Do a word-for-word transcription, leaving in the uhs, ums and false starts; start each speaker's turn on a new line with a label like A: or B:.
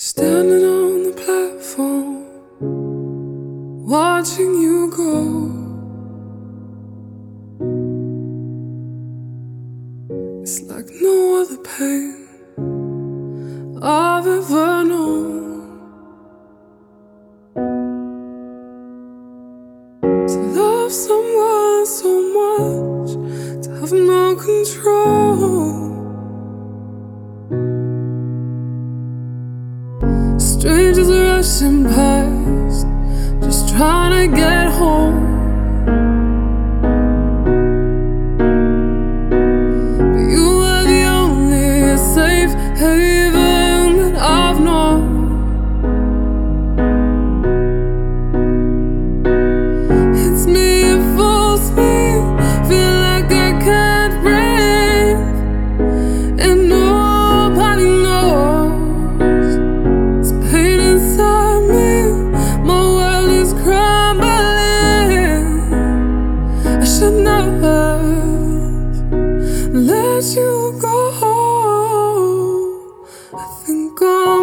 A: Standing on the platform, watching you go. It's like no other pain I've ever known. To love someone so much, to have no control. Strangers rushing past, just trying to get home. But you are the only safe haven that I've known. It's me, it fools me, feel like I can't breathe, and nobody knows. It's pain inside me, my world is crumbling. I should never let you go. I think I'm